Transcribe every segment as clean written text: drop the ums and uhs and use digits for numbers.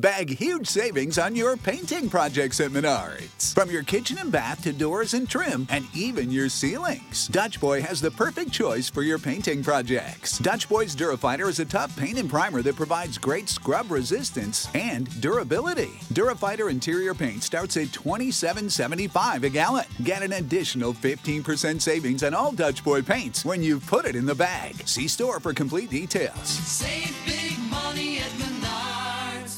Bag huge savings on your painting projects at Menards. From your kitchen and bath to doors and trim, and even your ceilings. Dutch Boy has the perfect choice for your painting projects. Dutch Boy's Durafighter is a tough paint and primer that provides great scrub resistance and durability. Durafighter interior paint starts at $27.75 a gallon. Get an additional 15% savings on all Dutch Boy paints when you put it in the bag. See store for complete details. Save big money at Menards.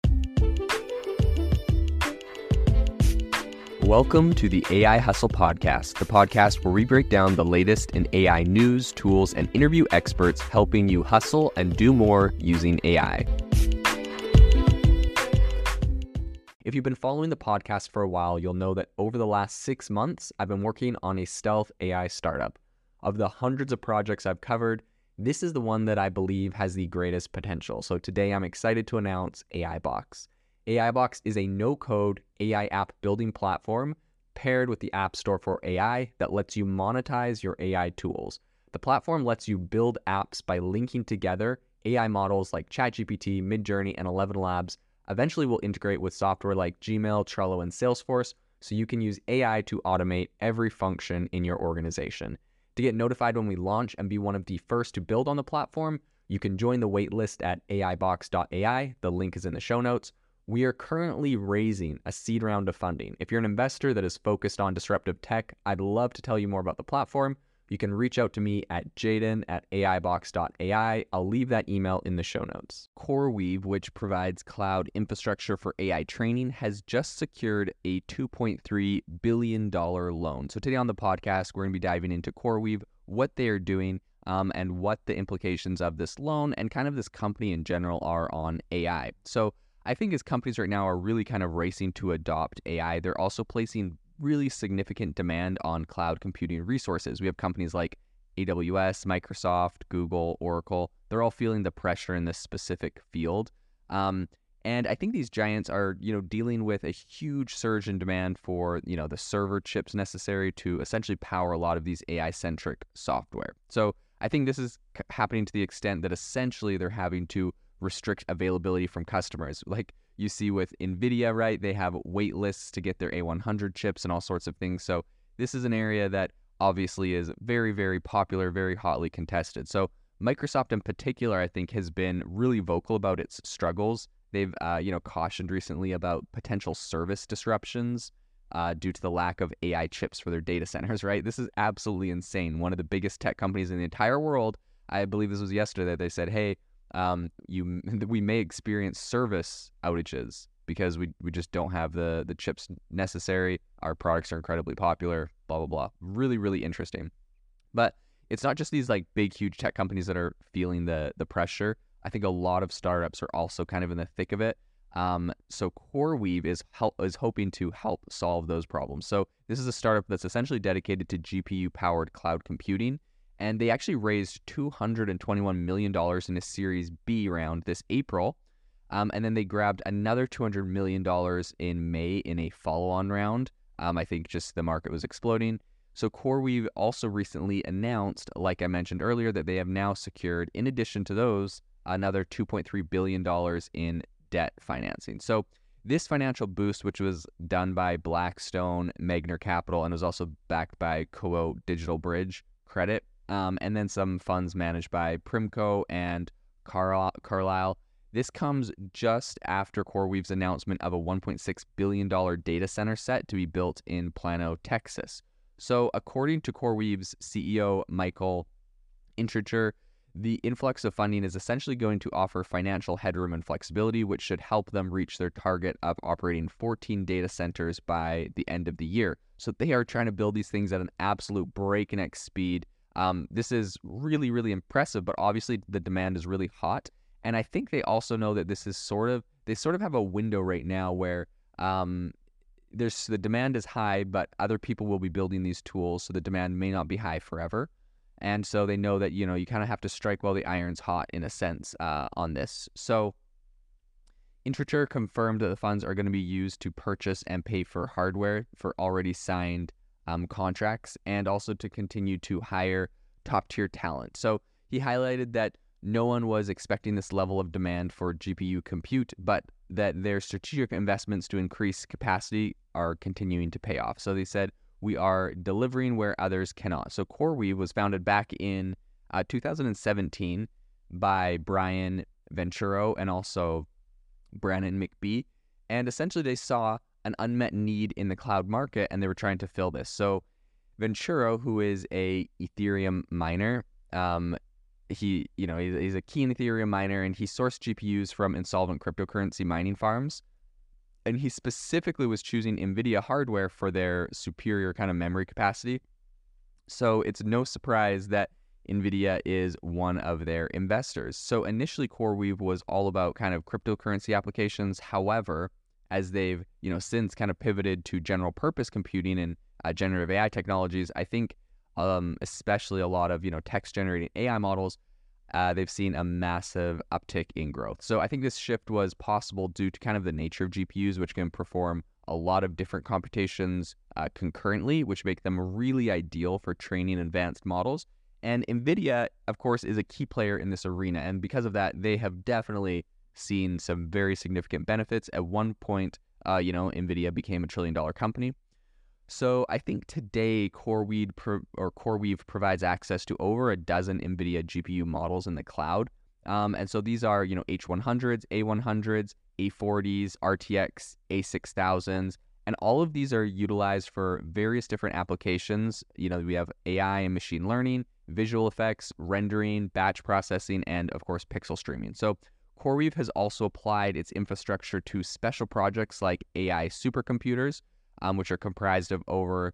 Welcome to the AI Hustle Podcast, the podcast where we break down the latest in AI news, tools, and interview experts helping you hustle and do more using AI. If you've been following the podcast for a while, you'll know that over the last 6 months, I've been working on a stealth AI startup. Of the hundreds of projects I've covered, this is the one that I believe has the greatest potential. So today I'm excited to announce AIBox. AIBox is a no-code AI app building platform paired with the App Store for AI that lets you monetize your AI tools. The platform lets you build apps by linking together AI models like ChatGPT, Midjourney, and ElevenLabs. Eventually will integrate with software like Gmail, Trello, and Salesforce, so you can use AI to automate every function in your organization. To get notified when we launch and be one of the first to build on the platform, you can join the waitlist at aibox.ai. The link is in the show notes. We are currently raising a seed round of funding. If you're an investor that is focused on disruptive tech, I'd love to tell you more about the platform. You can reach out to me at jaden@aibox.ai. I'll leave that email in the show notes. CoreWeave, which provides cloud infrastructure for AI training, has just secured a $2.3 billion loan. So today on the podcast, we're going to be diving into CoreWeave, what they are doing, and what the implications of this loan and kind of this company in general are on AI. So I think as companies right now are really kind of racing to adopt AI, they're also placing really significant demand on cloud computing resources. We have companies like AWS, Microsoft, Google, Oracle. They're all feeling the pressure in this specific field. And I think these giants are, dealing with a huge surge in demand for, the server chips necessary to essentially power a lot of these AI-centric software. So I think this is happening to the extent that essentially they're having to restrict availability from customers. Like you see with NVIDIA, right? They have wait lists to get their A100 chips and all sorts of things. So this is an area that obviously is very, very popular, very hotly contested. So Microsoft in particular, I think, has been really vocal about its struggles. They've, cautioned recently about potential service disruptions due to the lack of AI chips for their data centers, right? This is absolutely insane. One of the biggest tech companies in the entire world, I believe this was yesterday, they said, hey, we may experience service outages because we just don't have the chips necessary. Our products are incredibly popular, blah, blah, blah. Really, really interesting. But it's not just these like big, huge tech companies that are feeling the pressure. I think a lot of startups are also kind of in the thick of it. So CoreWeave is hoping to help solve those problems. So this is a startup that's essentially dedicated to GPU-powered cloud computing. And they actually raised $221 million in a Series B round this April. And then they grabbed another $200 million in May in a follow-on round. I think just the market was exploding. So CoreWeave also recently announced, like I mentioned earlier, that they have now secured, in addition to those, another $2.3 billion in debt financing. So this financial boost, which was done by Blackstone, Magner Capital, and was also backed by Koa Digital Bridge Credit, and then some funds managed by Primco and Carlyle. This comes just after CoreWeave's announcement of a $1.6 billion data center set to be built in Plano, Texas. So according to CoreWeave's CEO, Michael Intriger, the influx of funding is essentially going to offer financial headroom and flexibility, which should help them reach their target of operating 14 data centers by the end of the year. So they are trying to build these things at an absolute breakneck speed. This is really, really impressive, but obviously the demand is really hot. And I think they also know that this is they have a window right now where the demand is high, but other people will be building these tools, so the demand may not be high forever. And so they know that, you kind of have to strike while the iron's hot in a sense on this. So Intriger confirmed that the funds are going to be used to purchase and pay for hardware for already signed contracts, and also to continue to hire top-tier talent. So he highlighted that no one was expecting this level of demand for GPU compute, but that their strategic investments to increase capacity are continuing to pay off. So they said, we are delivering where others cannot. So CoreWeave was founded back in 2017 by Brian Venturo and also Brandon McBee. And essentially they saw an unmet need in the cloud market and they were trying to fill this. So Venturo, who is a Ethereum miner, he's a keen Ethereum miner, and he sourced GPUs from insolvent cryptocurrency mining farms. And he specifically was choosing NVIDIA hardware for their superior kind of memory capacity. So it's no surprise that NVIDIA is one of their investors. So initially CoreWeave was all about kind of cryptocurrency applications. However, as they've, since kind of pivoted to general purpose computing and generative AI technologies, I think especially a lot of, text generating AI models, they've seen a massive uptick in growth. So I think this shift was possible due to kind of the nature of GPUs, which can perform a lot of different computations concurrently, which make them really ideal for training advanced models. And NVIDIA, of course, is a key player in this arena. And because of that, they have definitely seen some very significant benefits. At one point, NVIDIA became a $1 trillion company. So I think today CoreWeave provides access to over a dozen NVIDIA GPU models in the cloud. And so these are, H100s, A100s, A40s, RTX, A6000s, and all of these are utilized for various different applications. We have AI and machine learning, visual effects, rendering, batch processing, and of course, pixel streaming. So CoreWeave has also applied its infrastructure to special projects like AI supercomputers, which are comprised of over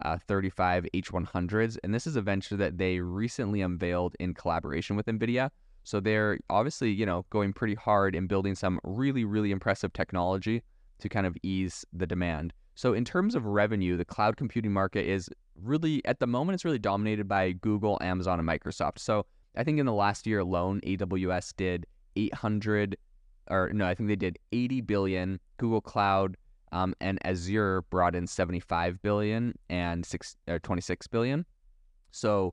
35 H100s. And this is a venture that they recently unveiled in collaboration with NVIDIA. So they're obviously, going pretty hard in building some really, really impressive technology to kind of ease the demand. So in terms of revenue, the cloud computing market is really, at the moment, it's really dominated by Google, Amazon, and Microsoft. So I think in the last year alone, AWS did 80 billion. Google Cloud and Azure brought in 75 billion and 26 billion. So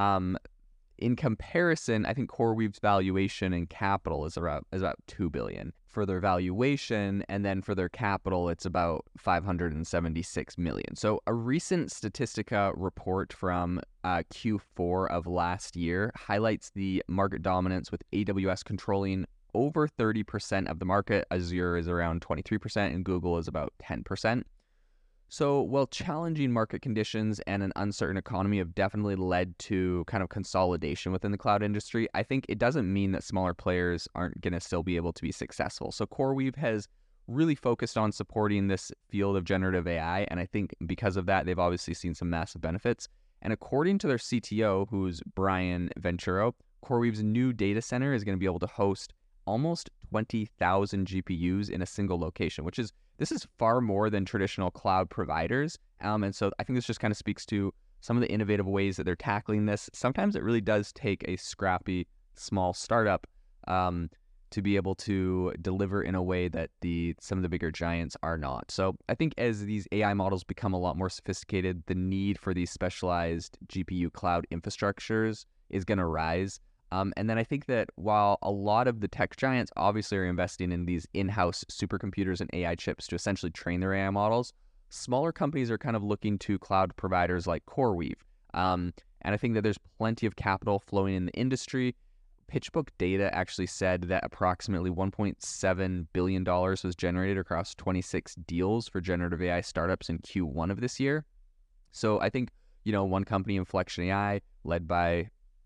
in comparison, I think CoreWeave's valuation and capital is about 2 billion for their valuation, and then for their capital, it's about 576 million. So a recent Statistica report from Q4 of last year highlights the market dominance, with AWS controlling over 30% of the market. Azure is around 23%, and Google is about 10%. So while challenging market conditions and an uncertain economy have definitely led to kind of consolidation within the cloud industry, I think it doesn't mean that smaller players aren't going to still be able to be successful. So CoreWeave has really focused on supporting this field of generative AI, and I think because of that, they've obviously seen some massive benefits. And according to their CTO, who's Brian Venturo, CoreWeave's new data center is going to be able to host almost 20,000 GPUs in a single location, this is far more than traditional cloud providers. And so I think this just kind of speaks to some of the innovative ways that they're tackling this. Sometimes it really does take a scrappy, small startup to be able to deliver in a way that some of the bigger giants are not. So I think as these AI models become a lot more sophisticated, the need for these specialized GPU cloud infrastructures is going to rise. And then I think that while a lot of the tech giants obviously are investing in these in-house supercomputers and AI chips to essentially train their AI models, smaller companies are kind of looking to cloud providers like CoreWeave. And I think that there's plenty of capital flowing in the industry. PitchBook Data actually said that approximately $1.7 billion was generated across 26 deals for generative AI startups in Q1 of this year. So I think, one company, Inflection AI, led by,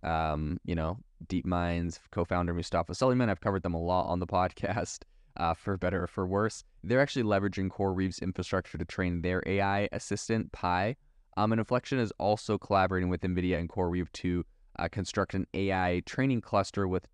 DeepMind's co-founder Mustafa Suleyman. I've covered them a lot on the podcast, for better or for worse. They're actually leveraging CoreWeave's infrastructure to train their AI assistant, Pi. And Inflection is also collaborating with NVIDIA and CoreWeave to construct an AI training cluster with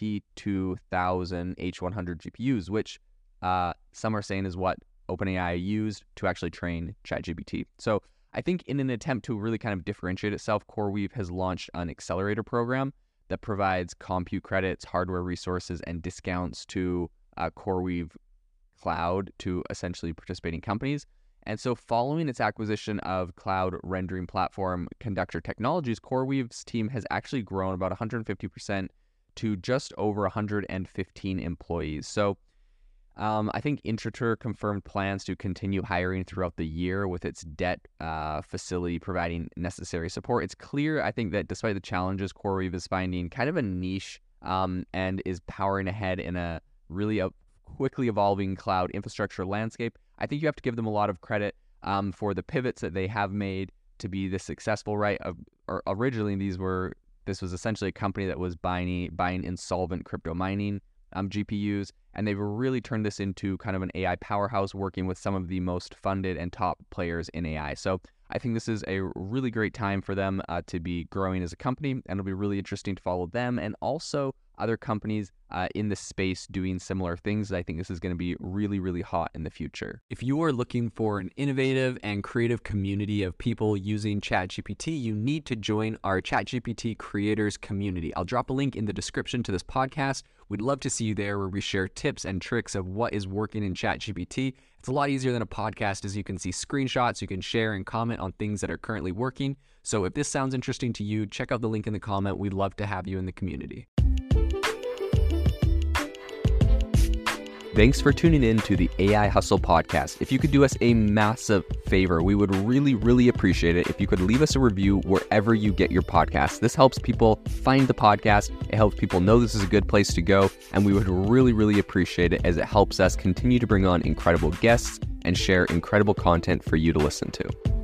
22,000 H100 GPUs, which some are saying is what OpenAI used to actually train ChatGPT. So I think in an attempt to really kind of differentiate itself, CoreWeave has launched an accelerator program that provides compute credits, hardware resources, and discounts to CoreWeave Cloud to essentially participating companies. And so following its acquisition of cloud rendering platform Conductor Technologies, CoreWeave's team has actually grown about 150% to just over 115 employees. So I think Intratur confirmed plans to continue hiring throughout the year with its debt facility providing necessary support. It's clear, I think, that despite the challenges, CoreWeave is finding kind of a niche and is powering ahead in a really quickly evolving cloud infrastructure landscape. I think you have to give them a lot of credit for the pivots that they have made to be this successful, right? Originally, this was essentially a company that was buying insolvent crypto mining GPUs, and they've really turned this into kind of an AI powerhouse, working with some of the most funded and top players in AI. So I think this is a really great time for them to be growing as a company, and it'll be really interesting to follow them and also other companies in this space doing similar things. I think this is going to be really, really hot in the future. If you are looking for an innovative and creative community of people using ChatGPT, you need to join our ChatGPT creators community. I'll drop a link in the description to this podcast. We'd love to see you there, where we share tips and tricks of what is working in ChatGPT. It's a lot easier than a podcast, as you can see screenshots, you can share and comment on things that are currently working. So if this sounds interesting to you, check out the link in the comment. We'd love to have you in the community. Thanks for tuning in to the AI Hustle podcast. If you could do us a massive favor, we would really, really appreciate it if you could leave us a review wherever you get your podcasts. This helps people find the podcast. It helps people know this is a good place to go. And we would really, really appreciate it, as it helps us continue to bring on incredible guests and share incredible content for you to listen to.